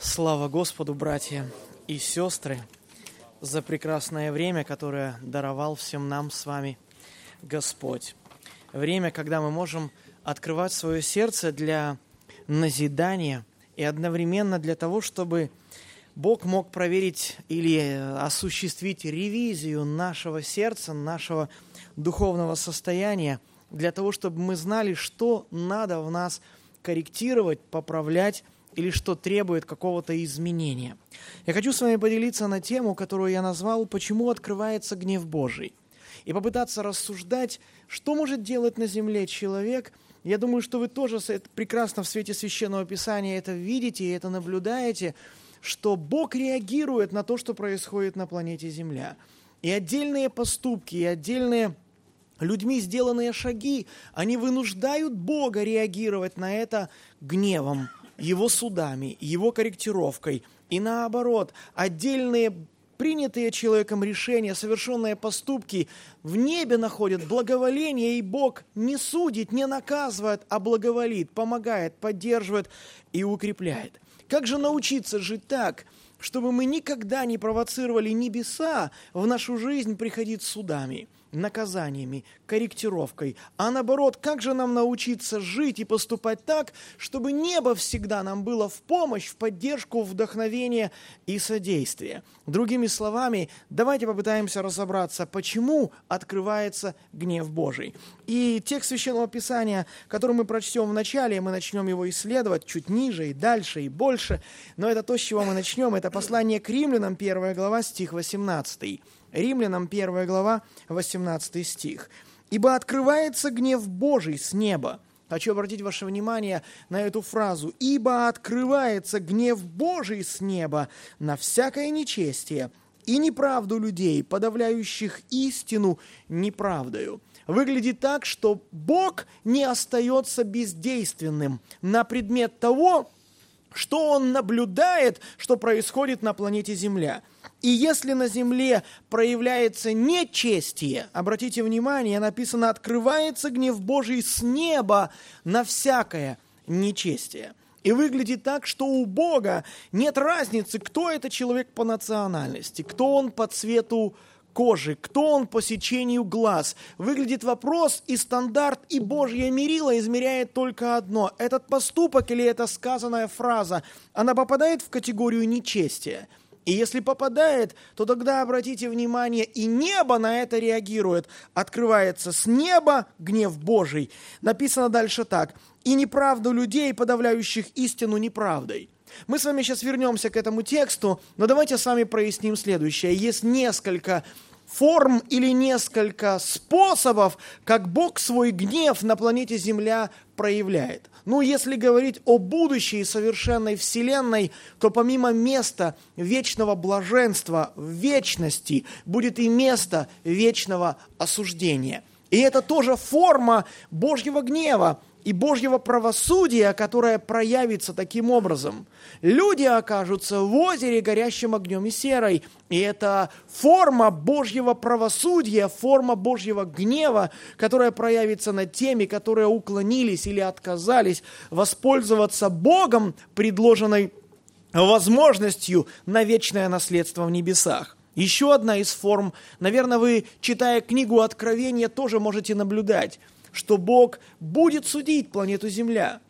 Слава Господу, братья и сестры, за прекрасное время, которое даровал всем нам с вами Господь. Время, когда мы можем открывать свое сердце для назидания и одновременно для того, чтобы Бог мог проверить или осуществить ревизию нашего сердца, нашего духовного состояния, для того, чтобы мы знали, что надо в нас корректировать, поправлять, или что требует какого-то изменения. Я хочу с вами поделиться на тему, которую я назвал «Почему открывается гнев Божий?» и попытаться рассуждать, что может делать на земле человек. Я думаю, что вы тоже прекрасно в свете Священного Писания это видите и это наблюдаете, что Бог реагирует на то, что происходит на планете Земля. И отдельные поступки, и отдельные людьми сделанные шаги, они вынуждают Бога реагировать на это гневом, Его судами, Его корректировкой. И наоборот, отдельные принятые человеком решения, совершенные поступки в небе находят благоволение, и Бог не судит, не наказывает, а благоволит, помогает, поддерживает и укрепляет. Как же научиться жить так, чтобы мы никогда не провоцировали небеса в нашу жизнь приходить судами, наказаниями, корректировкой, а наоборот, как же нам научиться жить и поступать так, чтобы небо всегда нам было в помощь, в поддержку, в вдохновение и содействие. Другими словами, давайте попытаемся разобраться, почему открывается гнев Божий. И текст Священного Писания, который мы прочтем в начале, мы начнем его исследовать чуть ниже и дальше и больше, но это то, с чего мы начнем, это послание к Римлянам, 1 глава, стих 18. Римлянам 1 глава, 18 стих. «Ибо открывается гнев Божий с неба». Хочу обратить ваше внимание на эту фразу. «Ибо открывается гнев Божий с неба на всякое нечестие и неправду людей, подавляющих истину неправдою». Выглядит так, что Бог не остается бездейственным на предмет того, что Он наблюдает, что происходит на планете Земля. И если на земле проявляется нечестие, обратите внимание, написано, открывается гнев Божий с неба на всякое нечестие. И выглядит так, что у Бога нет разницы, кто это человек по национальности, кто он по цвету кожи, кто он по сечению глаз. Выглядит вопрос, и стандарт, и Божье мерило измеряет только одно. Этот поступок или эта сказанная фраза, она попадает в категорию нечестия. И если попадает, то тогда обратите внимание, и небо на это реагирует. Открывается с неба гнев Божий. Написано дальше так. «И неправду людей, подавляющих истину неправдой». Мы с вами сейчас вернемся к этому тексту, но давайте с вами проясним следующее. Есть несколько форм или несколько способов, как Бог свой гнев на планете Земля проявляет. Ну, если говорить о будущей совершенной вселенной, то помимо места вечного блаженства в вечности будет и место вечного осуждения. И это тоже форма Божьего гнева и Божьего правосудия, которое проявится таким образом. Люди окажутся в озере, горящим огнем и серой. И это форма Божьего правосудия, форма Божьего гнева, которая проявится над теми, которые уклонились или отказались воспользоваться Богом, предложенной возможностью на вечное наследство в небесах. Еще одна из форм, наверное, вы, читая книгу Откровения, тоже можете наблюдать, что Бог будет судить планету Земля.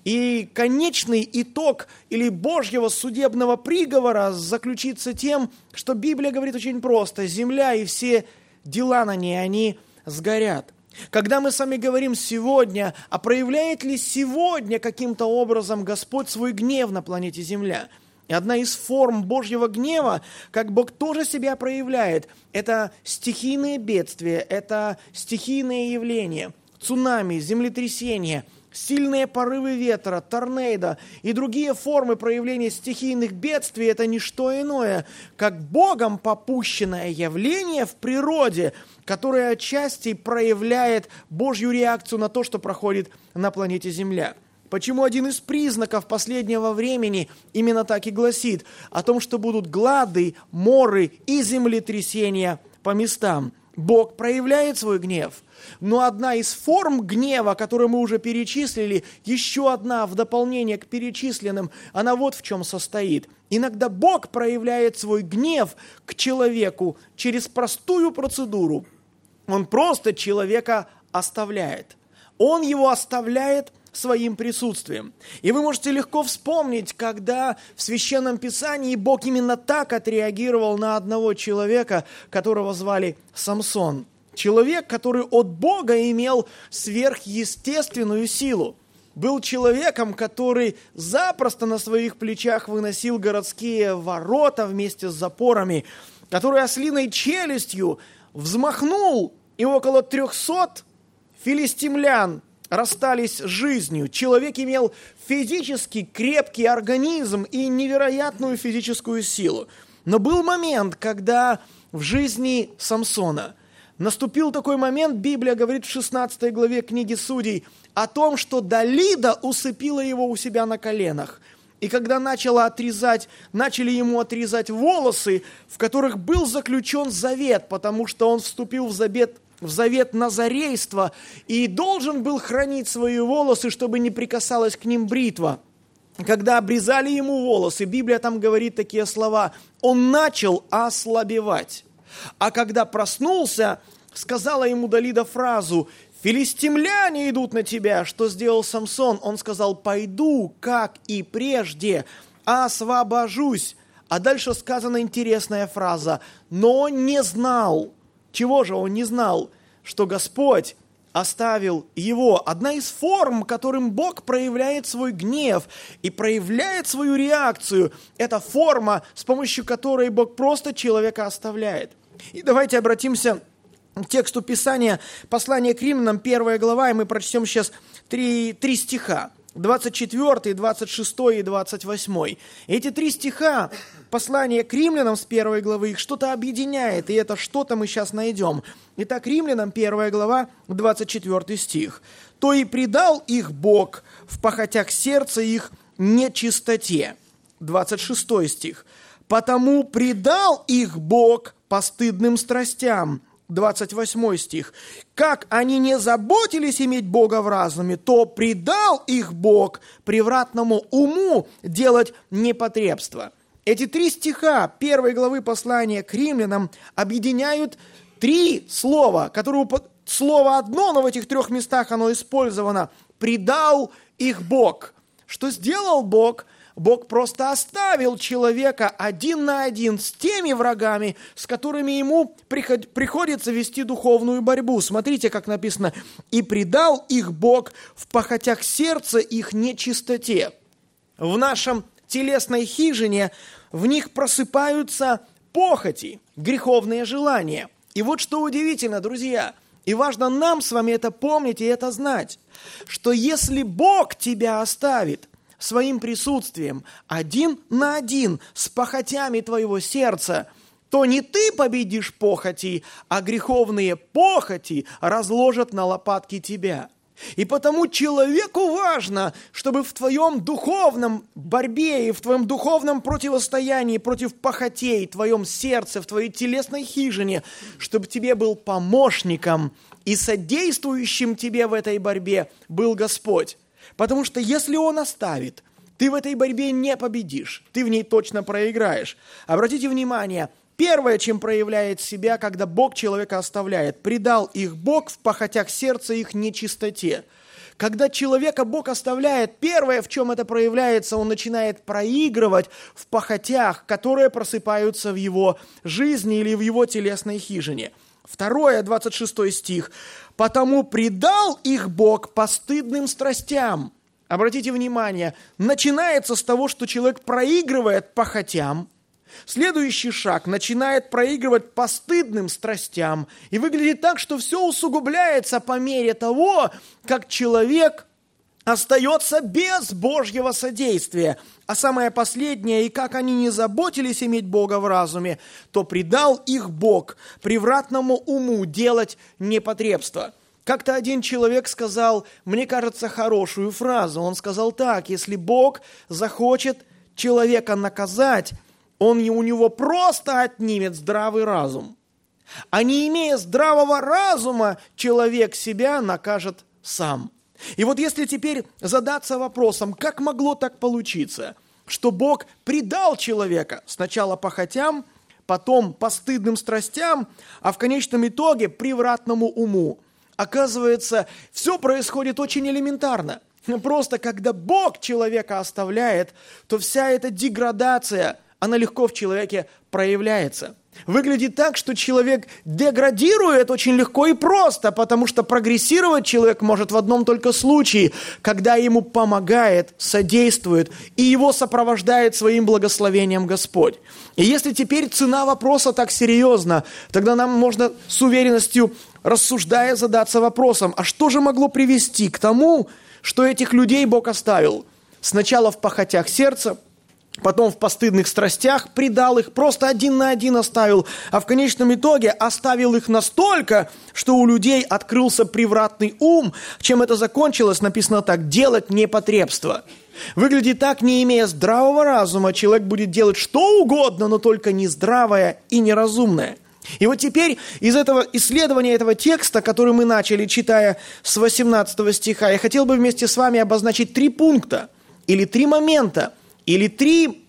И конечный итог или Божьего судебного приговора заключится тем, что Библия говорит очень просто: земля и все дела на ней, они сгорят. Когда мы с вами говорим сегодня, а проявляет ли сегодня каким-то образом Господь свой гнев на планете Земля? И одна из форм Божьего гнева, как Бог тоже себя проявляет, это стихийные бедствия, это стихийные явления, цунами, землетрясения, сильные порывы ветра, торнадо и другие формы проявления стихийных бедствий – это не что иное, как Богом попущенное явление в природе, которое отчасти проявляет Божью реакцию на то, что проходит на планете Земля. Почему один из признаков последнего времени именно так и гласит о том, что будут глады, моры и землетрясения по местам. Бог проявляет свой гнев. Но одна из форм гнева, которую мы уже перечислили, еще одна в дополнение к перечисленным, она вот в чем состоит. Иногда Бог проявляет свой гнев к человеку через простую процедуру. Он просто человека оставляет. Он его оставляет своим присутствием. И вы можете легко вспомнить, когда в Священном Писании Бог именно так отреагировал на одного человека, которого звали Самсон. Человек, который от Бога имел сверхъестественную силу. Был человеком, который запросто на своих плечах выносил городские ворота вместе с запорами, который ослиной челюстью взмахнул, и около 300 филистимлян расстались с жизнью. Человек имел физически крепкий организм и невероятную физическую силу. Но был момент, когда в жизни Самсона наступил такой момент, Библия говорит в 16 главе книги Судей, о том, что Далида усыпила его у себя на коленах. И когда начали ему отрезать волосы, в которых был заключен завет, потому что он вступил в завет назарейства и должен был хранить свои волосы, чтобы не прикасалась к ним бритва. Когда обрезали ему волосы, Библия там говорит такие слова, он начал ослабевать. А когда проснулся, сказала ему Далида фразу: «Филистимляне идут на тебя». Что сделал Самсон? Он сказал: «Пойду, как и прежде, освобожусь». А дальше сказана интересная фраза: «Но он не знал». Чего же он не знал? Что Господь оставил его. Одна из форм, которым Бог проявляет свой гнев и проявляет свою реакцию, это форма, с помощью которой Бог просто человека оставляет. И давайте обратимся к тексту Писания, послание к Римлянам, 1 глава, и мы прочтем сейчас три стиха. 24, 26 и 28. Эти 3 стиха послания к Римлянам с 1 главы, их что-то объединяет, и это что-то мы сейчас найдем. Итак, Римлянам 1 глава, 24 стих. «То и предал их Бог в похотях сердца их нечистоте». 26 стих. «Потому предал их Бог постыдным страстям». 28 стих. «Как они не заботились иметь Бога в разуме, то предал их Бог превратному уму делать непотребство». Эти 3 стиха 1 главы послания к Римлянам объединяют 3 слова, которые слово одно, но в этих 3 местах оно использовано. «Предал их Бог». Что сделал Бог? Бог просто оставил человека один на один с теми врагами, с которыми ему приходится вести духовную борьбу. Смотрите, как написано: «И предал их Бог в похотях сердца их нечистоте». В нашем телесной хижине в них просыпаются похоти, греховные желания. И вот что удивительно, друзья, и важно нам с вами это помнить и это знать, что если Бог тебя оставит своим присутствием один на один с похотями твоего сердца, то не ты победишь похоти, а греховные похоти разложат на лопатки тебя. И потому человеку важно, чтобы в твоем духовном борьбе и в твоем духовном противостоянии против похотей, в твоем сердце, в твоей телесной хижине, чтобы тебе был помощником и содействующим тебе в этой борьбе был Господь. Потому что если Он оставит, ты в этой борьбе не победишь, ты в ней точно проиграешь. Обратите внимание, первое, чем проявляет себя, когда Бог человека оставляет: предал их Бог в похотях сердца их нечистоте. Когда человека Бог оставляет, первое, в чем это проявляется, он начинает проигрывать в похотях, которые просыпаются в его жизни или в его телесной хижине. Второе, 26 стих. «Потому предал их Бог постыдным страстям». Обратите внимание, начинается с того, что человек проигрывает похотям. Следующий шаг начинает проигрывать постыдным страстям. И выглядит так, что все усугубляется по мере того, как человек остается без Божьего содействия. А самое последнее: и как они не заботились иметь Бога в разуме, то предал их Бог превратному уму делать непотребство. Как-то один человек сказал, мне кажется, хорошую фразу. Он сказал так: если Бог захочет человека наказать, Он у него просто отнимет здравый разум. а не имея здравого разума, человек себя накажет сам». И вот если теперь задаться вопросом, как могло так получиться, что Бог предал человека сначала похотям, потом постыдным страстям, а в конечном итоге превратному уму. Оказывается, все происходит очень элементарно. Просто когда Бог человека оставляет, то вся эта деградация, она легко в человеке проявляется. Выглядит так, что человек деградирует очень легко и просто, потому что прогрессировать человек может в одном только случае, когда ему помогает, содействует и его сопровождает своим благословением Господь. И если теперь цена вопроса так серьезна, тогда нам можно с уверенностью, рассуждая, задаться вопросом, а что же могло привести к тому, что этих людей Бог оставил? Сначала в похотях сердца, потом в постыдных страстях предал их, просто один на один оставил, а в конечном итоге оставил их настолько, что у людей открылся превратный ум. Чем это закончилось? Написано так: делать непотребство. Выглядит так: не имея здравого разума, человек будет делать что угодно, но только нездравое и неразумное. И вот теперь из этого исследования этого текста, который мы начали, читая с 18 стиха, я хотел бы вместе с вами обозначить 3 пункта, или 3 момента, или 3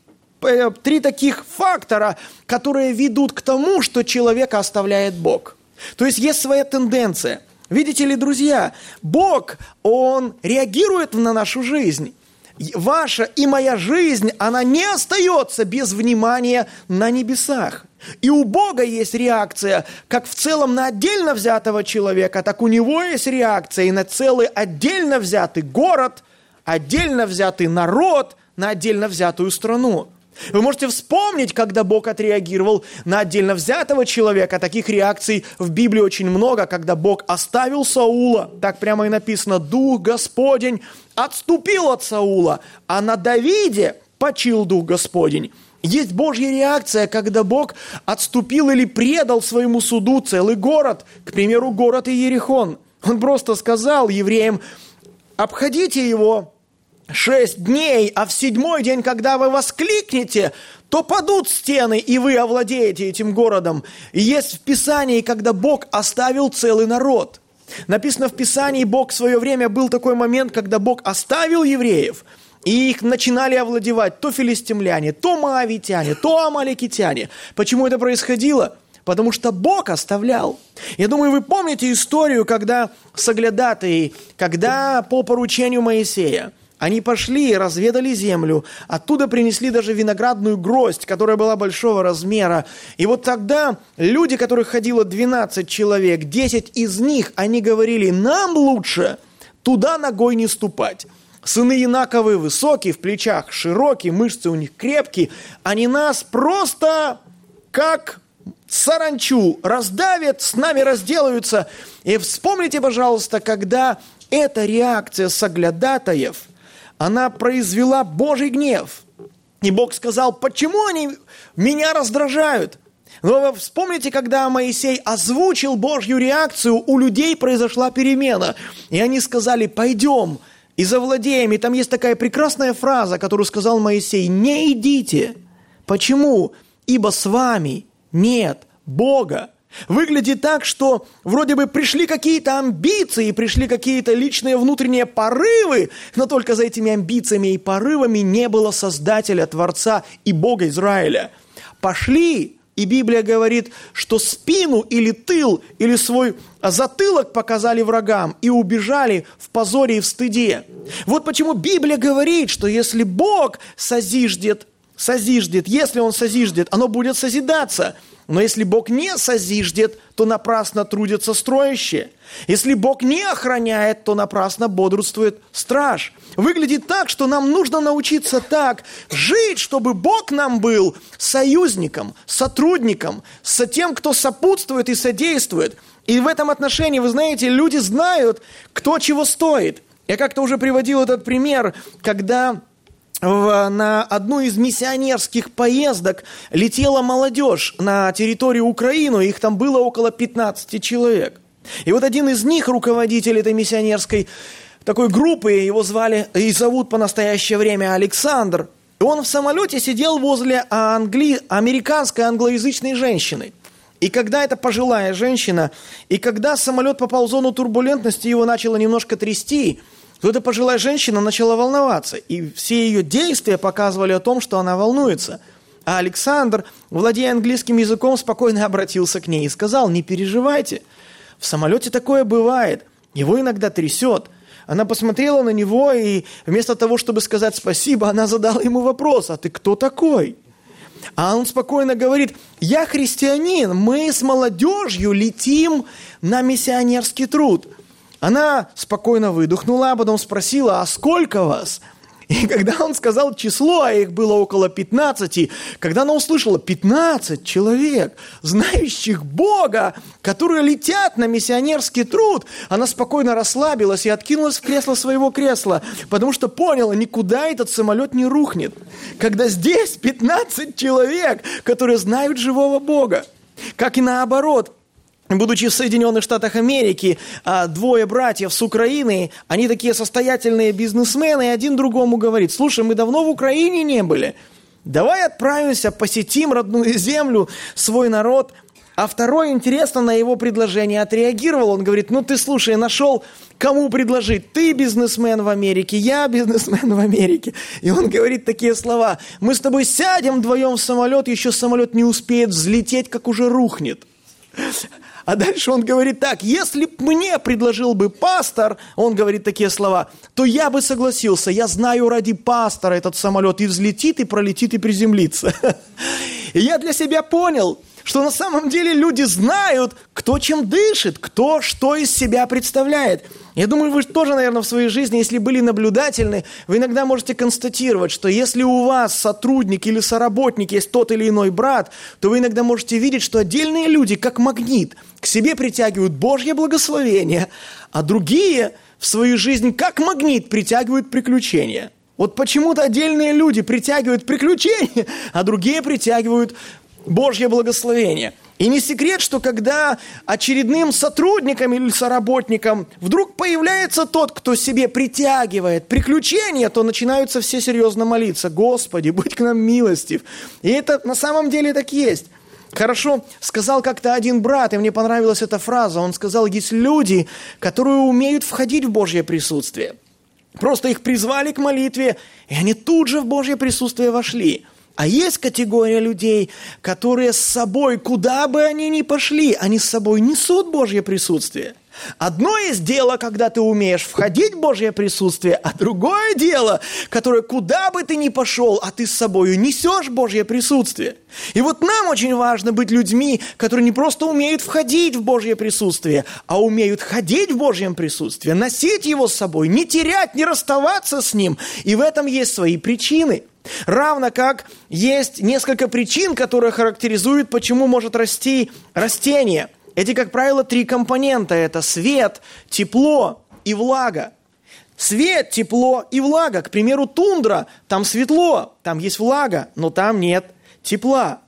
таких фактора, которые ведут к тому, что человека оставляет Бог. То есть есть своя тенденция. Видите ли, друзья, Бог, Он реагирует на нашу жизнь. Ваша и моя жизнь, она не остается без внимания на небесах. И у Бога есть реакция, как в целом на отдельно взятого человека, так у Него есть реакция и на целый отдельно взятый город, отдельно взятый народ, на отдельно взятую страну. Вы можете вспомнить, когда Бог отреагировал на отдельно взятого человека. Таких реакций в Библии очень много, когда Бог оставил Саула, так прямо и написано, Дух Господень отступил от Саула, а на Давиде почил Дух Господень. Есть Божья реакция, когда Бог отступил или предал своему суду целый город, к примеру, город Иерихон. Он просто сказал евреям: обходите его 6 дней, а в 7-й день, когда вы воскликнете, то падут стены, и вы овладеете этим городом. И есть в Писании, когда Бог оставил целый народ. Написано в Писании, Бог в свое время был такой момент, когда Бог оставил евреев, и их начинали овладевать то филистимляне, то моавитяне, то амалекитяне. Почему это происходило? Потому что Бог оставлял. Я думаю, вы помните историю, когда соглядатаи, когда по поручению Моисея, они пошли и разведали землю, оттуда принесли даже виноградную гроздь, которая была большого размера. И вот тогда люди, которых ходило 12 человек, 10 из них, они говорили: нам лучше туда ногой не ступать. Сыны Инаковы высокие, в плечах широкие, мышцы у них крепкие. Они нас просто как саранчу раздавят, с нами разделаются. И вспомните, пожалуйста, когда эта реакция соглядатаев, она произвела Божий гнев. И Бог сказал: почему они меня раздражают? Но вы вспомните, когда Моисей озвучил Божью реакцию, у людей произошла перемена. И они сказали: пойдем и завладеем. И там есть такая прекрасная фраза, которую сказал Моисей: не идите. Почему? Ибо с вами нет Бога. Выглядит так, что вроде бы пришли какие-то амбиции, пришли какие-то личные внутренние порывы, но только за этими амбициями и порывами не было Создателя, Творца и Бога Израиля. Пошли, и Библия говорит, что спину или тыл, или свой затылок показали врагам и убежали в позоре и в стыде. Вот почему Библия говорит, что если Бог созиждет, если Он созиждет, оно будет созидаться. Но если Бог не созиждет, то напрасно трудятся строящие. Если Бог не охраняет, то напрасно бодрствует страж. Выглядит так, что нам нужно научиться так жить, чтобы Бог нам был союзником, сотрудником, с тем, кто сопутствует и содействует. И в этом отношении, вы знаете, люди знают, кто чего стоит. Я как-то уже приводил этот пример, когда на одну из миссионерских поездок летела молодежь на территорию Украины, их там было около 15 человек. И вот один из них, руководитель этой миссионерской такой группы, его звали и зовут по настоящее время Александр, и он в самолете сидел возле американской англоязычной женщины. И когда это пожилая женщина, и когда самолет попал в зону турбулентности, его начало немножко трясти, то эта пожилая женщина начала волноваться. И все ее действия показывали о том, что она волнуется. А Александр, владея английским языком, спокойно обратился к ней и сказал: не переживайте, в самолете такое бывает, его иногда трясет. Она посмотрела на него, и вместо того, чтобы сказать спасибо, она задала ему вопрос: а ты кто такой? А он спокойно говорит: я христианин, мы с молодежью летим на миссионерский труд. Она спокойно выдохнула, а потом спросила: а сколько вас? И когда он сказал число, а их было около 15, когда она услышала 15 человек, знающих Бога, которые летят на миссионерский труд, она спокойно расслабилась и откинулась в кресло своего кресла, потому что поняла, никуда этот самолет не рухнет. Когда здесь 15 человек, которые знают живого Бога, как и наоборот. Будучи в Соединенных Штатах Америки, двое братьев с Украины, они такие состоятельные бизнесмены, и один другому говорит: слушай, мы давно в Украине не были, давай отправимся, посетим родную землю, свой народ. А второй, интересно, на его предложение отреагировал, он говорит: ну ты слушай, нашел, кому предложить, ты бизнесмен в Америке, я бизнесмен в Америке. И он говорит такие слова: мы с тобой сядем вдвоем в самолет, еще самолет не успеет взлететь, как уже рухнет. А дальше он говорит так: если б мне предложил бы пастор, он говорит такие слова, то я бы согласился. Я знаю ради пастора этот самолет и взлетит, и пролетит, и приземлится. И я для себя понял, что на самом деле люди знают, кто чем дышит, кто что из себя представляет. Я думаю, вы тоже, наверное, в своей жизни, если были наблюдательны, вы иногда можете констатировать, что если у вас сотрудник или соработник есть тот или иной брат, то вы иногда можете видеть, что отдельные люди, как магнит, к себе притягивают Божье благословение, а другие в свою жизнь, как магнит, притягивают приключения. Вот почему-то отдельные люди притягивают приключения, а другие притягивают Божье благословение. И не секрет, что когда очередным сотрудникам или соработникам вдруг появляется тот, кто себе притягивает приключения, то начинаются все серьезно молиться: Господи, будь к нам милостив. И это на самом деле так есть. Хорошо сказал как-то один брат, и мне понравилась эта фраза. Он сказал: есть люди, которые умеют входить в Божье присутствие. Просто их призвали к молитве, и они тут же в Божье присутствие вошли. А есть категория людей, которые с собой, куда бы они ни пошли, они с собой несут Божье присутствие. Одно есть дело, когда ты умеешь входить в Божье присутствие, а другое дело, которое куда бы ты ни пошел, а ты с собой несешь Божье присутствие. И вот нам очень важно быть людьми, которые не просто умеют входить в Божье присутствие, а умеют ходить в Божьем присутствии, носить его с собой, не терять, не расставаться с ним. И в этом есть свои причины. Равно как есть несколько причин, которые характеризуют, почему может расти растение. Эти, как правило, 3 компонента. Это свет, тепло и влага. Свет, тепло и влага. К примеру, тундра. Там светло, там есть влага, но там нет тепла.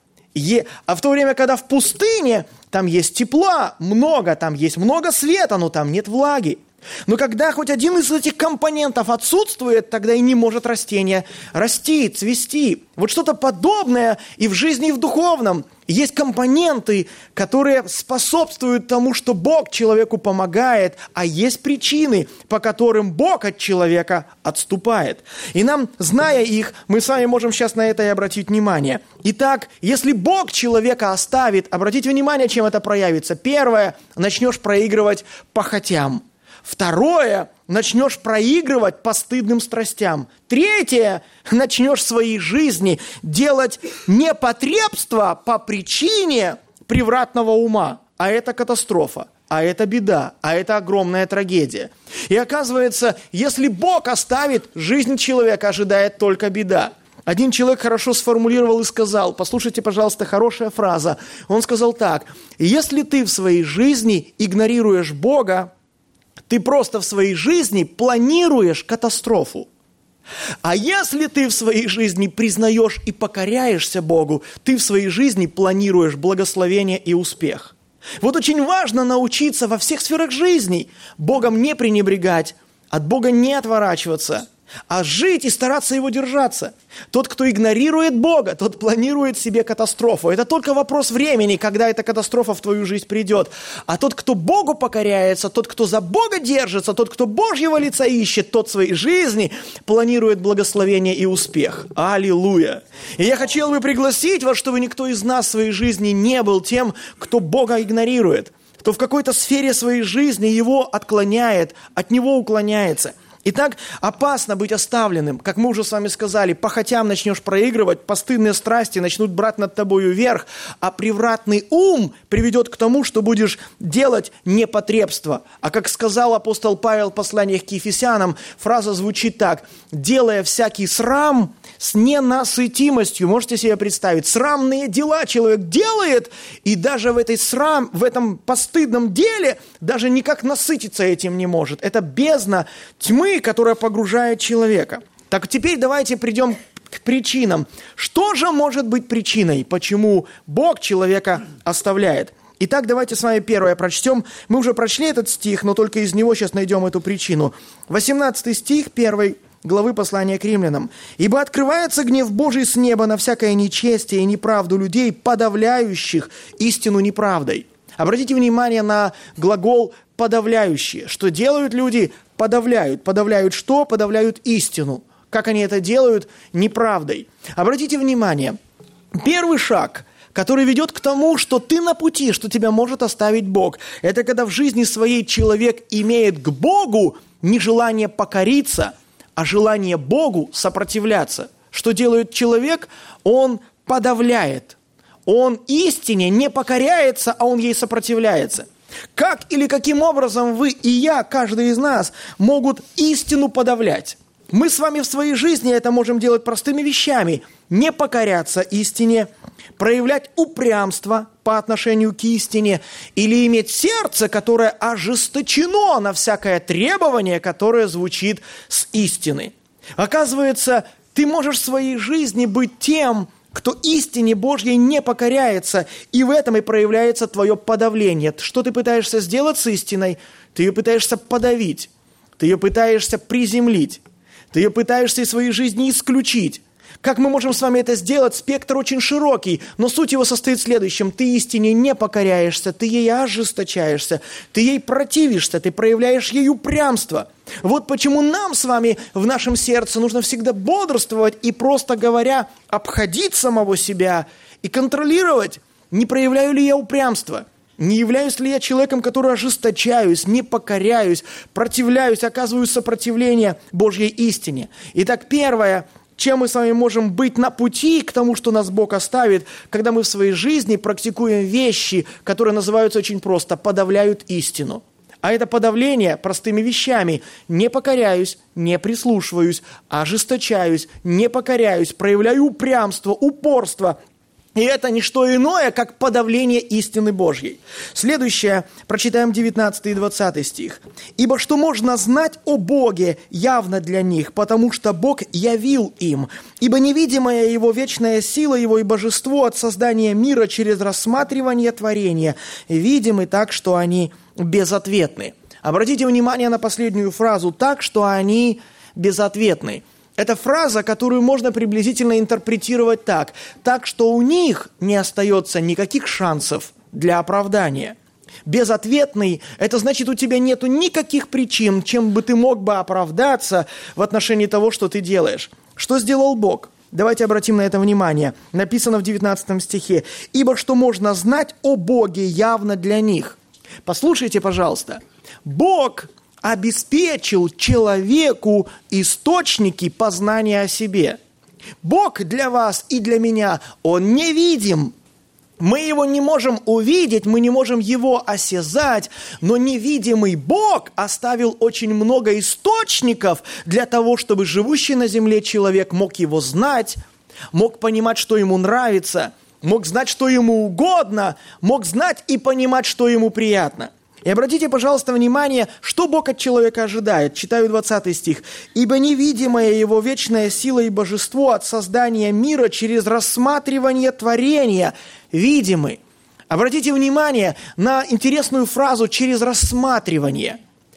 А в то время, когда в пустыне, там есть тепла много, там есть много света, но там нет влаги. Но когда хоть один из этих компонентов отсутствует, тогда и не может растение расти, цвести. Вот что-то подобное и в жизни, и в духовном. Есть компоненты, которые способствуют тому, что Бог человеку помогает, а есть причины, по которым Бог от человека отступает. И нам, зная их, мы с вами можем сейчас на это и обратить внимание. Итак, если Бог человека оставит, обратите внимание, чем это проявится. Первое, начнешь проигрывать похотям. Второе, начнешь проигрывать постыдным страстям. Третье, начнешь в своей жизни делать непотребство по причине превратного ума. А это катастрофа, а это беда, а это огромная трагедия. И оказывается, если Бог оставит, жизнь человека ожидает только беда. Один человек хорошо сформулировал и сказал, послушайте, пожалуйста, хорошая фраза. Он сказал так: если ты в своей жизни игнорируешь Бога, ты просто в своей жизни планируешь катастрофу. А если ты в своей жизни признаешь и покоряешься Богу, ты в своей жизни планируешь благословение и успех. Вот очень важно научиться во всех сферах жизни Богом не пренебрегать, от Бога не отворачиваться. а жить и стараться его держаться. Тот, кто игнорирует Бога, тот планирует себе катастрофу. Это только вопрос времени, когда эта катастрофа в твою жизнь придет. А тот, кто Богу покоряется, тот, кто за Бога держится, тот, кто Божьего лица ищет, тот в своей жизни планирует благословение и успех. Аллилуйя! И я хотел бы пригласить вас, чтобы никто из нас в своей жизни не был тем, кто Бога игнорирует, кто в какой-то сфере своей жизни его отклоняет, от него уклоняется. Итак, опасно быть оставленным. Как мы уже с вами сказали, похотям начнешь проигрывать, постыдные страсти начнут брать над тобою верх, а превратный ум приведет к тому, что будешь делать непотребство. А как сказал апостол Павел в посланиях к Ефесянам, фраза звучит так: «Делая всякий срам с ненасытимостью». Можете себе представить, срамные дела человек делает, и даже в этом постыдном деле даже никак насытиться этим не может. Это бездна тьмы, которая погружает человека. Так теперь давайте придем к причинам. Что же может быть причиной, почему Бог человека оставляет? Итак, давайте с вами первое прочтем. Мы уже прочли этот стих, но только из него сейчас найдем эту причину. 18 стих 1 главы послания к римлянам. «Ибо открывается гнев Божий с неба на всякое нечестие и неправду людей, подавляющих истину неправдой». Обратите внимание на глагол «подавляющие». Что делают люди? Подавляют. Подавляют что? Подавляют истину. Как они это делают? Неправдой. Обратите внимание, первый шаг, который ведет к тому, что ты на пути, что тебя может оставить Бог, это когда в жизни своей человек имеет к Богу не желание покориться, а желание Богу сопротивляться. Что делает человек? Он подавляет. Он истине не покоряется, а он ей сопротивляется. Как или каким образом вы и я, каждый из нас, могут истину подавлять? Мы с вами в своей жизни это можем делать простыми вещами. Не покоряться истине, проявлять упрямство по отношению к истине или иметь сердце, которое ожесточено на всякое требование, которое звучит с истины. Оказывается, ты можешь в своей жизни быть тем, кто истине Божьей не покоряется, и в этом и проявляется твое подавление. Что ты пытаешься сделать с истиной? Ты ее пытаешься подавить, ты ее пытаешься приземлить, ты ее пытаешься из своей жизни исключить. Как мы можем с вами это сделать? Спектр очень широкий, но суть его состоит в следующем. Ты истине не покоряешься, ты ей ожесточаешься, ты ей противишься, ты проявляешь ей упрямство. Вот почему нам с вами в нашем сердце нужно всегда бодрствовать и, просто говоря, обходить самого себя и контролировать, не проявляю ли я упрямство, не являюсь ли я человеком, который ожесточаюсь, не покоряюсь, противляюсь, оказываю сопротивление Божьей истине. Итак, первое, чем мы с вами можем быть на пути к тому, что нас Бог оставит, когда мы в своей жизни практикуем вещи, которые называются очень просто «подавляют истину». А это подавление простыми вещами. Не покоряюсь, не прислушиваюсь, ожесточаюсь, не покоряюсь, проявляю упрямство, упорство. И это не что иное, как подавление истины Божьей. Следующее, прочитаем 19 и 20 стих. «Ибо что можно знать о Боге явно для них, потому что Бог явил им. Ибо невидимая Его вечная сила, Его и божество от создания мира через рассматривание творения видимы так, что они безответны». Обратите внимание на последнюю фразу «так, что они безответны». Это фраза, которую можно приблизительно интерпретировать так, что у них не остается никаких шансов для оправдания. Безответный – это значит, у тебя нету никаких причин, чем бы ты мог бы оправдаться в отношении того, что ты делаешь. Что сделал Бог? Давайте обратим на это внимание. Написано в 19 стихе. «Ибо что можно знать о Боге явно для них». Послушайте, пожалуйста. Бог обеспечил человеку источники познания о себе. Бог для вас и для меня, Он невидим. Мы Его не можем увидеть, мы не можем Его осязать, но невидимый Бог оставил очень много источников для того, чтобы живущий на земле человек мог Его знать, мог понимать, что ему нравится, мог знать, что ему угодно, мог знать и понимать, что ему приятно. И обратите, пожалуйста, внимание, что Бог от человека ожидает. Читаю 20 стих. «Ибо невидимая Его вечная сила и божество от создания мира через рассматривание творения видимы». Обратите внимание на интересную фразу «через рассматривание».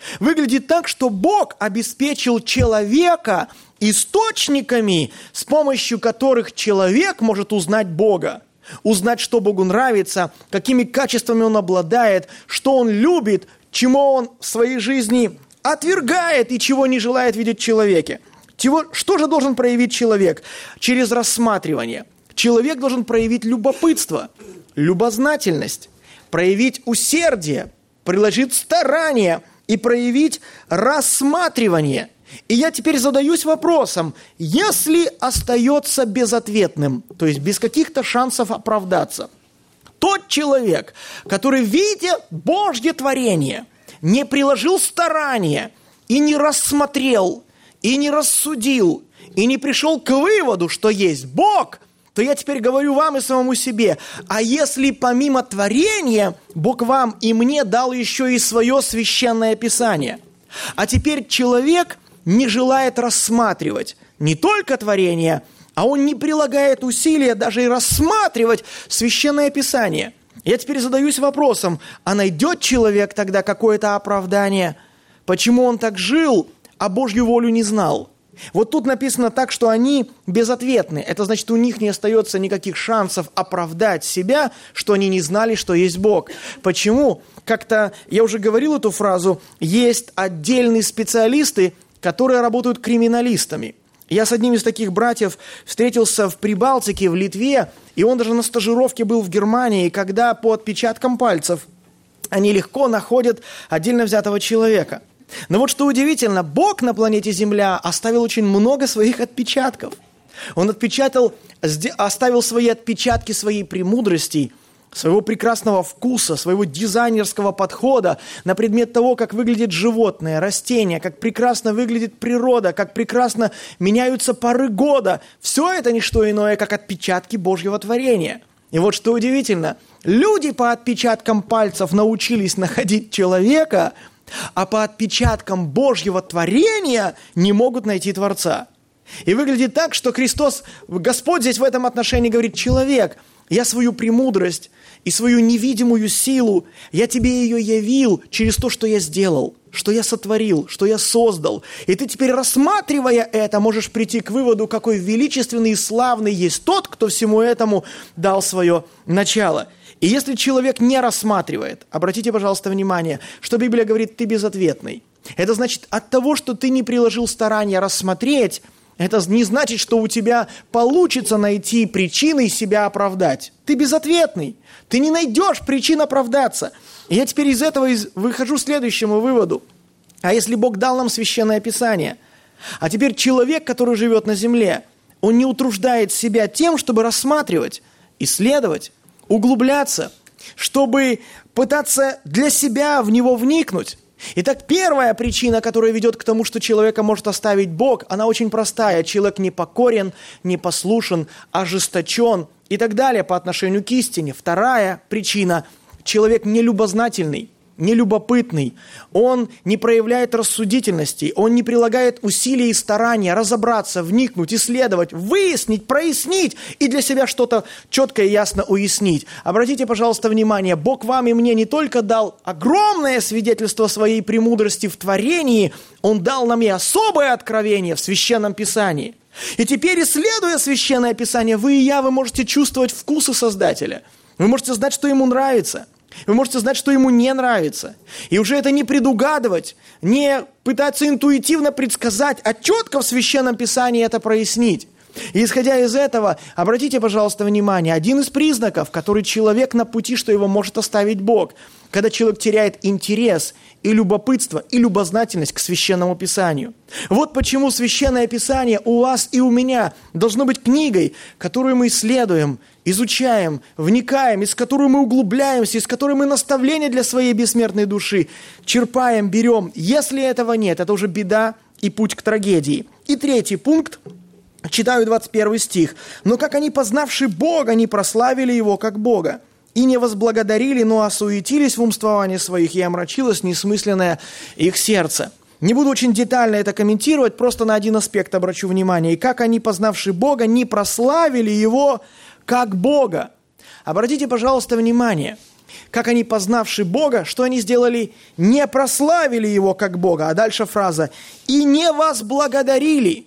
Выглядит так, что Бог обеспечил человека источниками, с помощью которых человек может узнать Бога. Узнать, что Богу нравится, какими качествами Он обладает, что Он любит, чему Он в своей жизни отвергает и чего не желает видеть в человеке. Что же должен проявить человек? Через рассматривание. Человек должен проявить любопытство, любознательность, проявить усердие, приложить старание и проявить рассматривание. И я теперь задаюсь вопросом, если остается безответным, то есть без каких-то шансов оправдаться, тот человек, который, видя Божье творение, не приложил старания и не рассмотрел, и не рассудил, и не пришел к выводу, что есть Бог, то я теперь говорю вам и самому себе, а если помимо творения Бог вам и мне дал еще и свое священное Писание, а теперь человек не желает рассматривать не только творение, а он не прилагает усилия даже и рассматривать священное Писание. Я теперь задаюсь вопросом, а найдет человек тогда какое-то оправдание? Почему он так жил, а Божью волю не знал? Вот тут написано так, что они безответны. Это значит, у них не остается никаких шансов оправдать себя, что они не знали, что есть Бог. Почему? Как-то, я уже говорил эту фразу, есть отдельные специалисты, которые работают криминалистами. Я с одним из таких братьев встретился в Прибалтике, в Литве, и он даже на стажировке был в Германии, когда по отпечаткам пальцев они легко находят отдельно взятого человека. Но вот что удивительно, Бог на планете Земля оставил очень много своих отпечатков. Он оставил свои отпечатки своей премудрости, своего прекрасного вкуса, своего дизайнерского подхода на предмет того, как выглядит животное, растение, как прекрасно выглядит природа, как прекрасно меняются поры года. Все это не что иное, как отпечатки Божьего творения. И вот что удивительно, люди по отпечаткам пальцев научились находить человека, а по отпечаткам Божьего творения не могут найти Творца. И выглядит так, что Господь здесь в этом отношении говорит: человек, я свою премудрость и свою невидимую силу, я тебе ее явил через то, что я сделал, что я сотворил, что я создал. И ты теперь, рассматривая это, можешь прийти к выводу, какой величественный и славный есть тот, кто всему этому дал свое начало. И если человек не рассматривает, обратите, пожалуйста, внимание, что Библия говорит: ты безответный. Это значит, от того, что ты не приложил старания рассмотреть, это не значит, что у тебя получится найти причины себя оправдать. Ты безответный. Ты не найдешь причин оправдаться. И я теперь из этого выхожу к следующему выводу. А если Бог дал нам священное Писание, а теперь человек, который живет на земле, он не утруждает себя тем, чтобы рассматривать, исследовать, углубляться, чтобы пытаться для себя в него вникнуть. Итак, первая причина, которая ведет к тому, что человека может оставить Бог, она очень простая. Человек непокорен, непослушен, ожесточен и так далее по отношению к истине. Вторая причина – человек нелюбознательный, нелюбопытный. Он не проявляет рассудительности, он не прилагает усилий и старания разобраться, вникнуть, исследовать, выяснить, прояснить и для себя что-то четко и ясно уяснить. Обратите, пожалуйста, внимание, Бог вам и мне не только дал огромное свидетельство своей премудрости в творении, Он дал нам и особое откровение в Священном Писании. И теперь, исследуя Священное Писание, вы и я, вы можете чувствовать вкусы Создателя. Вы можете знать, что Ему нравится. Вы можете знать, что ему не нравится. И уже это не предугадывать, не пытаться интуитивно предсказать, а четко в Священном Писании это прояснить. И исходя из этого, обратите, пожалуйста, внимание, один из признаков, который человек на пути, что его может оставить Бог, когда человек теряет интерес и любопытство, и любознательность к Священному Писанию. Вот почему Священное Писание у вас и у меня должно быть книгой, которую мы исследуем, изучаем, вникаем, из которой мы углубляемся, из которой мы наставления для своей бессмертной души черпаем, берем. Если этого нет, это уже беда и путь к трагедии. И третий пункт. Читаю 21 стих. «Но как они, познавши Бога, не прославили Его как Бога, и не возблагодарили, но осуетились в умствовании своих, и омрачилось несмысленное их сердце». Не буду очень детально это комментировать, просто на один аспект обращу внимание. «И как они, познавши Бога, не прославили Его как Бога». Обратите, пожалуйста, внимание. как они, познавши Бога, что они сделали? Не прославили Его как Бога. А дальше фраза. И не возблагодарили.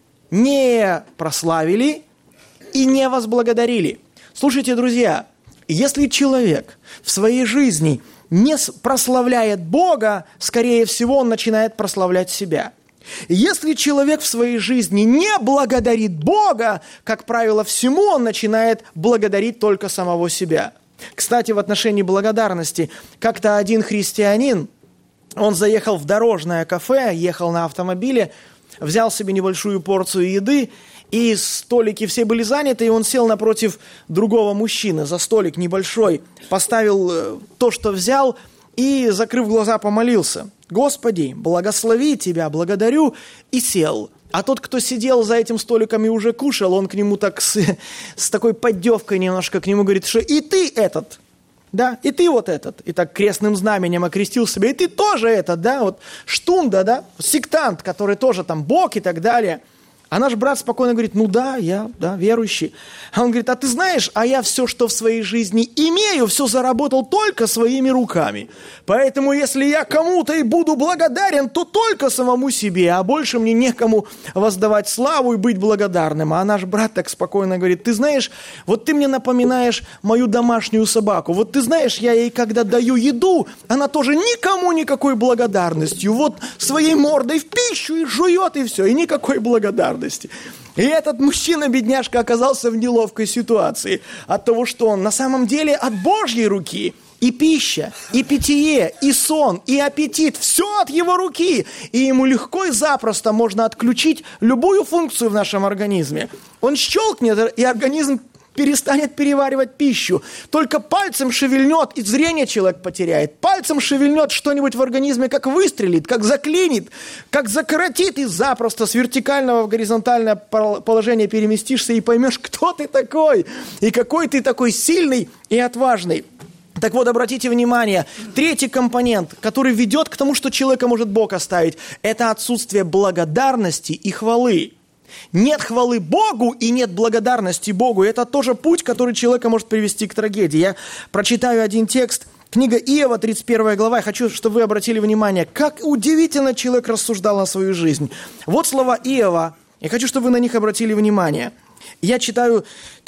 Не прославили и не возблагодарили. Слушайте, друзья, если человек в своей жизни не прославляет Бога, скорее всего, он начинает прославлять себя. Если человек в своей жизни не благодарит Бога, как правило, всему он начинает благодарить только самого себя. Кстати, в отношении благодарности, как-то один христианин, он заехал в дорожное кафе, ехал на автомобиле, взял себе небольшую порцию еды, и столики все были заняты, и он сел напротив другого мужчины за столик небольшой, поставил то, что взял, и, закрыв глаза, помолился. «Господи, благослови Тебя, благодарю», и сел. А тот, кто сидел за этим столиком и уже кушал, он к нему так с такой поддевкой немножко к нему говорит, что и ты этот, да, и ты вот этот. И так крестным знаменем окрестил себя, и ты тоже этот, да, вот штунда, да, сектант, который тоже там Бог и так далее. А наш брат спокойно говорит, ну да, я, да, верующий. А он говорит, а ты знаешь, а я все, что в своей жизни имею, все заработал только своими руками. Поэтому, если я кому-то и буду благодарен, то только самому себе, а больше мне некому воздавать славу и быть благодарным. А наш брат так спокойно говорит, ты знаешь, вот ты мне напоминаешь мою домашнюю собаку. Вот ты знаешь, я ей когда даю еду, она тоже никому никакой благодарностью. Вот своей мордой в пищу и жует, и все, и никакой благодарности. И этот мужчина, бедняжка, оказался в неловкой ситуации от того, что он на самом деле от Божьей руки. И пища, и питье, и сон, и аппетит, все от его руки. И ему легко и запросто можно отключить любую функцию в нашем организме. Он щелкнет, и организм перестанет переваривать пищу. Только пальцем шевельнет, и зрение человек потеряет. Пальцем шевельнет что-нибудь в организме, как выстрелит, как заклинит, как закоротит, и запросто с вертикального в горизонтальное положение переместишься и поймешь, кто ты такой, и какой ты такой сильный и отважный. Так вот, обратите внимание, третий компонент, который ведет к тому, что человека может Бог оставить, это отсутствие благодарности и хвалы. Нет хвалы Богу и нет благодарности Богу. Это тоже путь, который человека может привести к трагедии. Я прочитаю один текст. Книга Иова, 31 глава. Я хочу, чтобы вы обратили внимание, как удивительно человек рассуждал на свою жизнь. Вот слова Иова. Я хочу, чтобы вы на них обратили внимание. Я читаю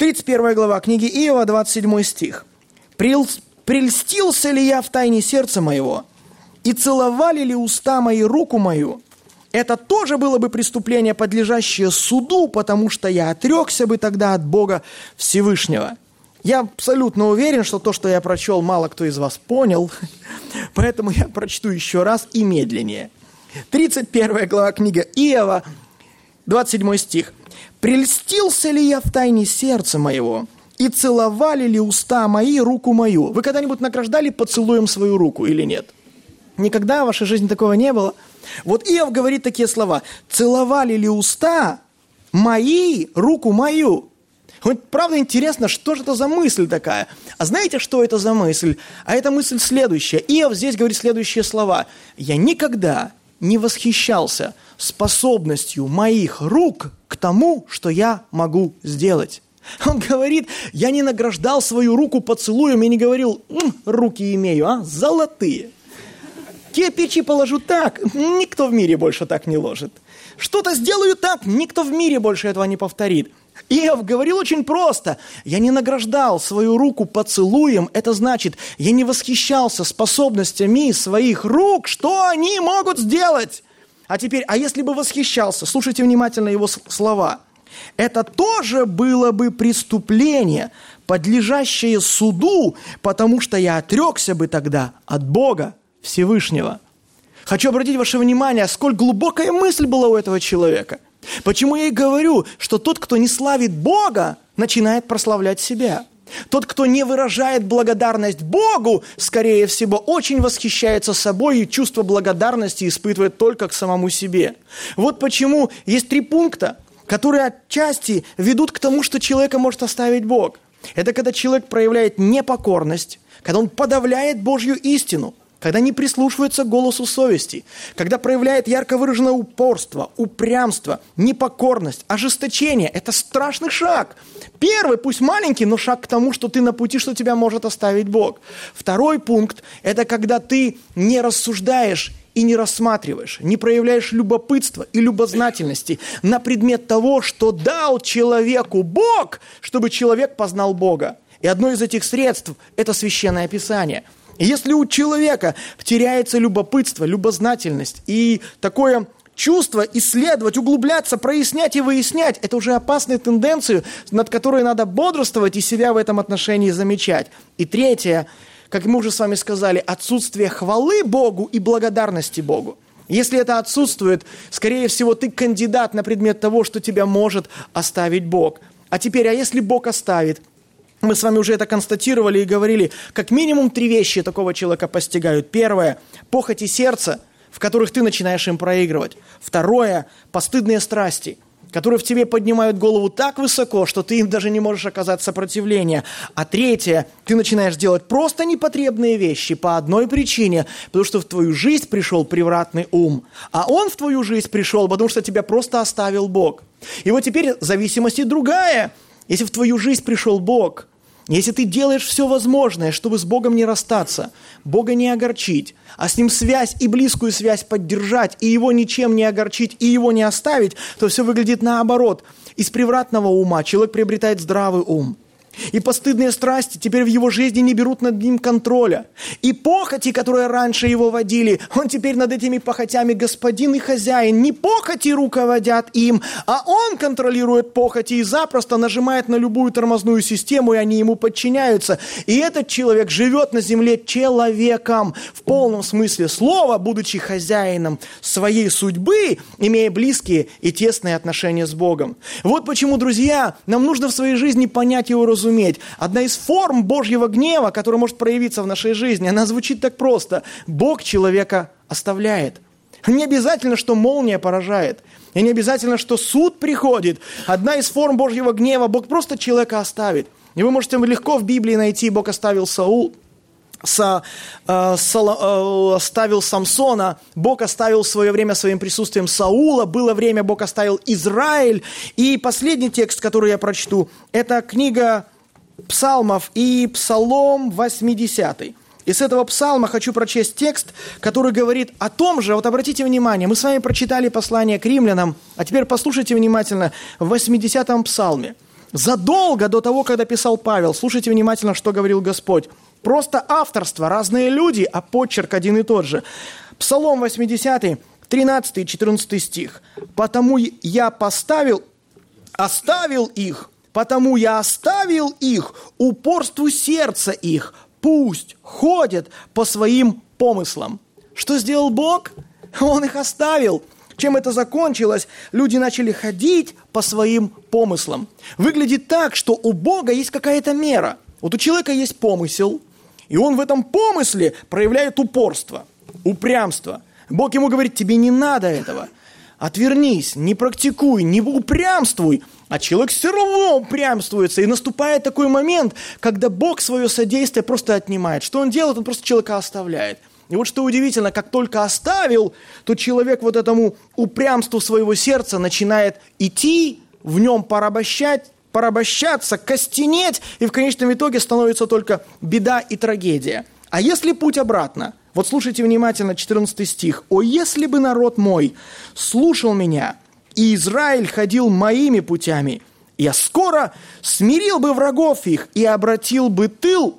31 глава книги Иова, 27 стих. «Прельстился ли я в тайне сердца моего, и целовали ли уста мои руку мою? Это тоже было бы преступление, подлежащее суду, потому что я отрекся бы тогда от Бога Всевышнего». Я абсолютно уверен, что то, что я прочел, мало кто из вас понял, поэтому я прочту еще раз и медленнее. 31 глава книга Иова, 27 стих. «Прельстился ли я в тайне сердца моего, и целовали ли уста мои руку мою?» Вы когда-нибудь награждали поцелуем свою руку или нет? Никогда в вашей жизни такого не было? Вот Иов говорит такие слова. «Целовали ли уста мои руку мою?» Вот правда интересно, что же это за мысль такая? А знаете, что это за мысль? А эта мысль следующая. Иов здесь говорит следующие слова. «Я никогда не восхищался способностью моих рук к тому, что я могу сделать». Он говорит, я не награждал свою руку поцелуем и не говорил, руки имею, а золотые. Кирпичи положу так, никто в мире больше так не ложит. Что-то сделаю так, никто в мире больше этого не повторит. Иов говорил очень просто. Я не награждал свою руку поцелуем. Это значит, я не восхищался способностями своих рук, что они могут сделать. А теперь, а если бы восхищался, слушайте внимательно его слова. Это тоже было бы преступление, подлежащее суду, потому что я отрекся бы тогда от Бога Всевышнего. Хочу обратить ваше внимание, сколь глубокая мысль была у этого человека. Почему я и говорю, что тот, кто не славит Бога, начинает прославлять себя. Тот, кто не выражает благодарность Богу, скорее всего, очень восхищается собой и чувство благодарности испытывает только к самому себе. Вот почему есть 3 пункта, которые отчасти ведут к тому, что человека может оставить Бог. Это когда человек проявляет непокорность, когда он подавляет Божью истину. когда не прислушивается к голосу совести, когда проявляет ярко выраженное упорство, упрямство, непокорность, ожесточение, это страшный шаг. Первый, пусть маленький, но шаг к тому, что ты на пути, что тебя может оставить Бог. Второй пункт – это когда ты не рассуждаешь и не рассматриваешь, не проявляешь любопытства и любознательности на предмет того, что дал человеку Бог, чтобы человек познал Бога. И одно из этих средств – это Священное Писание. И если у человека теряется любопытство, любознательность и такое чувство исследовать, углубляться, прояснять и выяснять, это уже опасная тенденция, над которой надо бодрствовать и себя в этом отношении замечать. И третье, как мы уже с вами сказали, отсутствие хвалы Богу и благодарности Богу. Если это отсутствует, скорее всего, ты кандидат на предмет того, что тебя может оставить Бог. А теперь, если Бог оставит? Мы с вами уже это констатировали и говорили, как минимум 3 вещи такого человека постигают. Первое – похоти сердца, в которых ты начинаешь им проигрывать. Второе – постыдные страсти, которые в тебе поднимают голову так высоко, что ты им даже не можешь оказать сопротивления. А третье – ты начинаешь делать просто непотребные вещи по одной причине, потому что в твою жизнь пришел превратный ум. А он в твою жизнь пришел, потому что тебя просто оставил Бог. И вот теперь зависимость и другая. Если в твою жизнь пришел Бог, если ты делаешь все возможное, чтобы с Богом не расстаться, Бога не огорчить, а с Ним связь и близкую связь поддержать, и Его ничем не огорчить, и Его не оставить, то все выглядит наоборот. Из превратного ума человек приобретает здравый ум. И постыдные страсти теперь в его жизни не берут над ним контроля. И похоти, которые раньше его водили, он теперь над этими похотями господин и хозяин. Не похоти руководят им, а он контролирует похоти и запросто нажимает на любую тормозную систему, и они ему подчиняются. И этот человек живет на земле человеком в полном смысле слова, будучи хозяином своей судьбы, имея близкие и тесные отношения с Богом. Вот почему, друзья, нам нужно в своей жизни понять и уразуметь. Одна из форм Божьего гнева, которая может проявиться в нашей жизни, она звучит так просто. Бог человека оставляет. Не обязательно, что молния поражает. И не обязательно, что суд приходит. Одна из форм Божьего гнева, Бог просто человека оставит. И вы можете легко в Библии найти, Бог оставил оставил Самсона, Бог оставил в свое время своим присутствием Саула, было время, Бог оставил Израиль. И последний текст, который я прочту, это книга Псалмов и Псалом 80. И с этого псалма хочу прочесть текст, который говорит о том же, вот обратите внимание, мы с вами прочитали послание к римлянам, а теперь послушайте внимательно, в 80-м псалме. Задолго до того, когда писал Павел, слушайте внимательно, что говорил Господь. Просто авторство, разные люди, а почерк один и тот же. Псалом 80, 13 и 14 стих. «Потому я оставил их, упорству сердца их, пусть ходят по своим помыслам». Что сделал Бог? Он их оставил. Чем это закончилось? Люди начали ходить по своим помыслам. Выглядит так, что у Бога есть какая-то мера. Вот у человека есть помысел, и он в этом помысле проявляет упорство, упрямство. Бог ему говорит, тебе не надо этого. Отвернись, не практикуй, не упрямствуй. А человек все равно упрямствуется. И наступает такой момент, когда Бог свое содействие просто отнимает. Что он делает? Он просто человека оставляет. И вот что удивительно, как только оставил, то человек вот этому упрямству своего сердца начинает идти, в нем порабощаться, костенеть, и в конечном итоге становится только беда и трагедия. А если путь обратно? Вот слушайте внимательно 14 стих. «О, если бы народ мой слушал меня, и Израиль ходил моими путями, я скоро смирил бы врагов их и обратил бы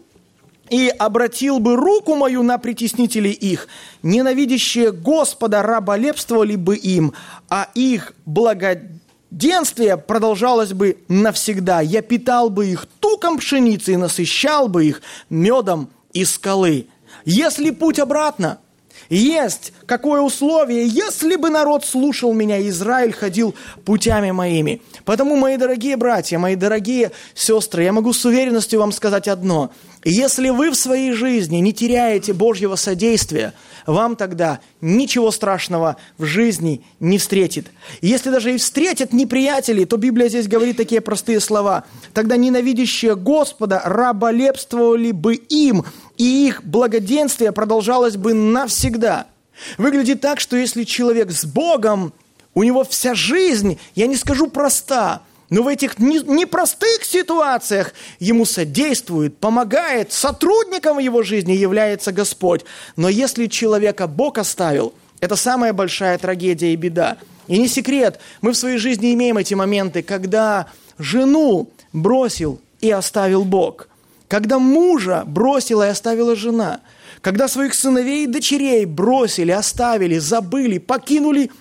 руку мою на притеснителей их, ненавидящие Господа раболепствовали бы им, а их благоденствие продолжалось бы навсегда. Я питал бы их туком пшеницы и насыщал бы их медом из скалы». Если путь обратно, есть какое условие, если бы народ слушал меня, Израиль ходил путями моими. Потому, мои дорогие братья, мои дорогие сестры, я могу с уверенностью вам сказать одно. Если вы в своей жизни не теряете Божьего содействия, вам тогда ничего страшного в жизни не встретит. Если даже и встретят неприятелей, то Библия здесь говорит такие простые слова. Тогда ненавидящие Господа раболепствовали бы им, и их благоденствие продолжалось бы навсегда. Выглядит так, что если человек с Богом, у него вся жизнь, я не скажу проста, но в этих непростых ситуациях ему содействует, помогает, сотрудником в его жизни является Господь. Но если человека Бог оставил, это самая большая трагедия и беда. И не секрет, мы в своей жизни имеем эти моменты, когда жену бросил и оставил Бог, когда мужа бросила и оставила жена, когда своих сыновей и дочерей бросили, оставили, забыли, покинули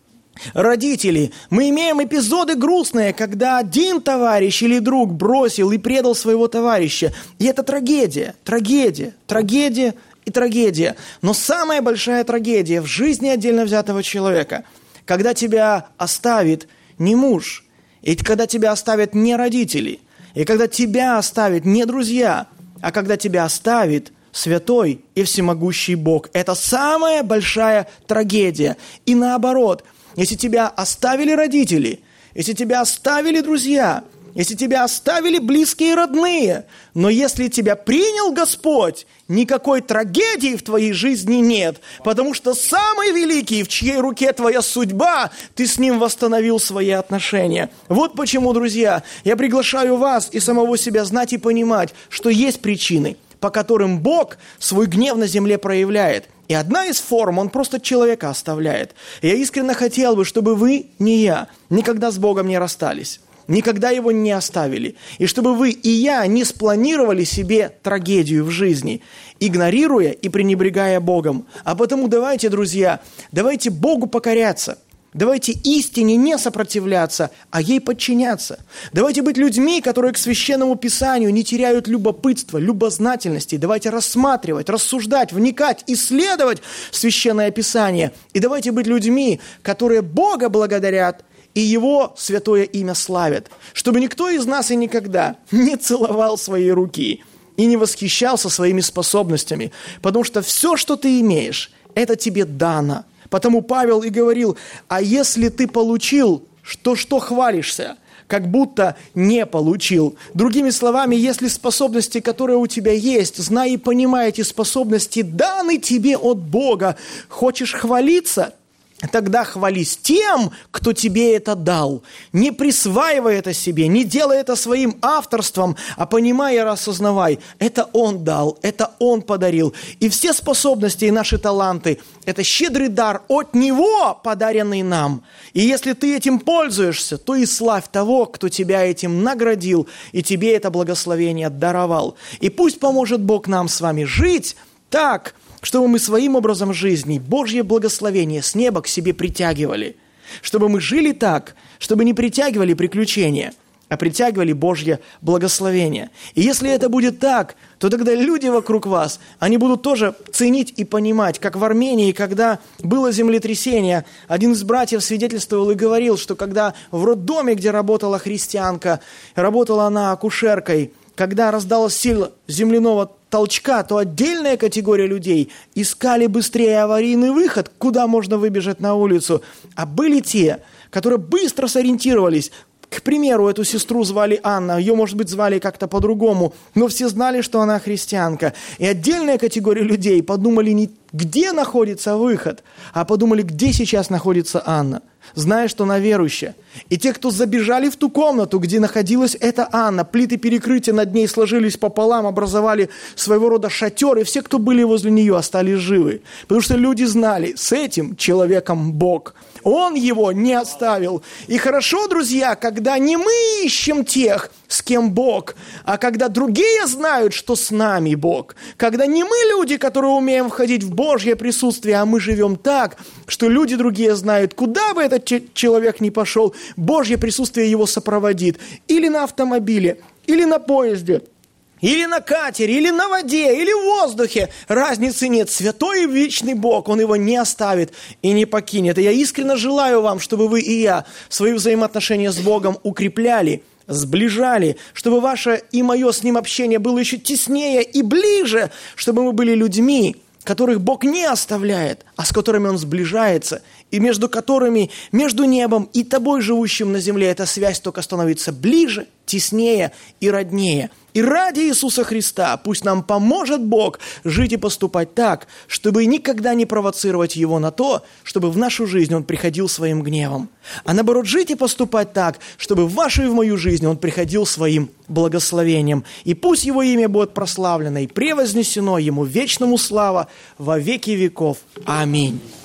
родители. Мы имеем эпизоды грустные, когда один товарищ или друг бросил и предал своего товарища. И это трагедия, трагедия, трагедия и трагедия. Но самая большая трагедия в жизни отдельно взятого человека, когда тебя оставит не муж, и когда тебя оставят не родители, и когда тебя оставят не друзья, а когда тебя оставит святой и всемогущий Бог. Это самая большая трагедия. И наоборот, если тебя оставили родители, если тебя оставили друзья, если тебя оставили близкие и родные, но если тебя принял Господь, никакой трагедии в твоей жизни нет, потому что самый великий, в чьей руке твоя судьба, ты с ним восстановил свои отношения. Вот почему, друзья, я приглашаю вас и самого себя знать и понимать, что есть причины, по которым Бог свой гнев на земле проявляет. И одна из форм, Он просто человека оставляет. И я искренне хотел бы, чтобы вы, не я, никогда с Богом не расстались, никогда Его не оставили. И чтобы вы и я не спланировали себе трагедию в жизни, игнорируя и пренебрегая Богом. А потому давайте, друзья, давайте Богу покоряться. Давайте истине не сопротивляться, а ей подчиняться. Давайте быть людьми, которые к Священному Писанию не теряют любопытства, любознательности. Давайте рассматривать, рассуждать, вникать, исследовать Священное Писание. И давайте быть людьми, которые Бога благодарят и Его святое имя славят. Чтобы никто из нас и никогда не целовал свои руки и не восхищался своими способностями. Потому что все, что ты имеешь, это тебе дано. Потому Павел и говорил, а если ты получил, что хвалишься? Как будто не получил. Другими словами, если способности, которые у тебя есть, знай и понимай, эти способности даны тебе от Бога, хочешь хвалиться? Тогда хвались тем, кто тебе это дал. Не присваивай это себе, не делай это своим авторством, а понимай и осознавай, это Он дал, это Он подарил. И все способности и наши таланты – это щедрый дар от Него, подаренный нам. И если ты этим пользуешься, то и славь того, кто тебя этим наградил и тебе это благословение даровал. И пусть поможет Бог нам с вами жить так, чтобы мы своим образом жизни Божье благословение с неба к себе притягивали. Чтобы мы жили так, чтобы не притягивали приключения, а притягивали Божье благословение. И если это будет так, то тогда люди вокруг вас, они будут тоже ценить и понимать, как в Армении, когда было землетрясение, один из братьев свидетельствовал и говорил, что когда в роддоме, где работала христианка, работала она акушеркой, когда раздалась сила земляного толчка, то отдельная категория людей искали быстрее аварийный выход, куда можно выбежать на улицу. А были те, которые быстро сориентировались. К примеру, эту сестру звали Анна, ее, может быть, звали как-то по-другому, но все знали, что она христианка. И отдельная категория людей подумали не где находится выход, а подумали, где сейчас находится Анна, зная, что она верующая. И те, кто забежали в ту комнату, где находилась эта Анна, плиты перекрытия над ней сложились пополам, образовали своего рода шатер, и все, кто были возле нее, остались живы. Потому что люди знали, с этим человеком Бог. Он его не оставил. И хорошо, друзья, когда не мы ищем тех, с кем Бог, а когда другие знают, что с нами Бог. Когда не мы люди, которые умеем входить в Божье присутствие, а мы живем так, что люди другие знают, куда бы этот человек ни пошел, Божье присутствие его сопроводит. Или на автомобиле, или на поезде, или на катере, или на воде, или в воздухе. Разницы нет. Святой и вечный Бог, Он его не оставит и не покинет. И я искренне желаю вам, чтобы вы и я свои взаимоотношения с Богом укрепляли, сближали, чтобы ваше и мое с Ним общение было еще теснее и ближе, чтобы мы были людьми, которых Бог не оставляет, а с которыми Он сближается, и между которыми, между небом и тобой, живущим на земле, эта связь только становится ближе теснее и роднее. И ради Иисуса Христа пусть нам поможет Бог жить и поступать так, чтобы никогда не провоцировать Его на то, чтобы в нашу жизнь Он приходил своим гневом. А наоборот, жить и поступать так, чтобы в вашу и в мою жизнь Он приходил своим благословением. И пусть Его имя будет прославлено и превознесено Ему вечному слава во веки веков. Аминь.